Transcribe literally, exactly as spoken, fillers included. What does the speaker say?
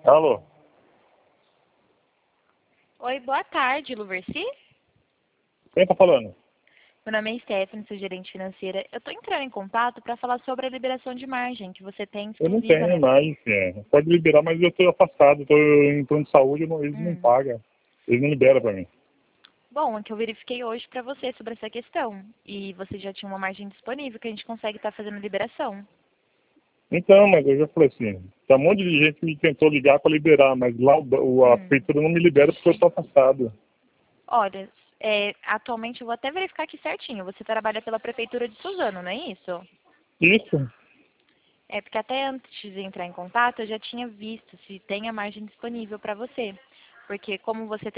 Alô? Oi, boa tarde, Luversi. Quem tá falando? Meu nome é Stephanie, sou gerente financeira. Eu estou entrando em contato para falar sobre a liberação de margem que você tem Eu não exclusiva, tenho né? mais, é. Pode liberar, mas eu tô afastado, tô em plano de saúde, eu não- eles não Hum. pagam. Eles não liberam pra mim. Bom, é que eu verifiquei hoje para você sobre essa questão. E você já tinha uma margem disponível que a gente consegue estar fazendo liberação. Então, mas eu já falei assim, tem um monte de gente que me tentou ligar pra liberar, mas lá o, ba- o- a Hum. prefeitura não me libera porque eu tô afastado. Olha, é, atualmente eu vou até verificar aqui certinho. Você trabalha pela Prefeitura de Suzano, não é isso? Isso? É porque até antes de entrar em contato eu já tinha visto se tem a margem disponível para você. Porque como você